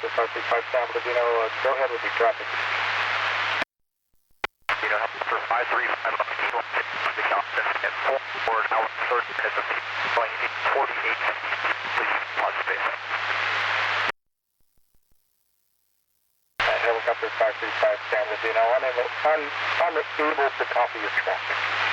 helicopter 535 San Bernardino, go ahead with your traffic. Helicopter 535 up to the Compton at 4 hour 30 minutes of flying 48 please pause space. Helicopter 535 San Bernardino, unable to copy your traffic.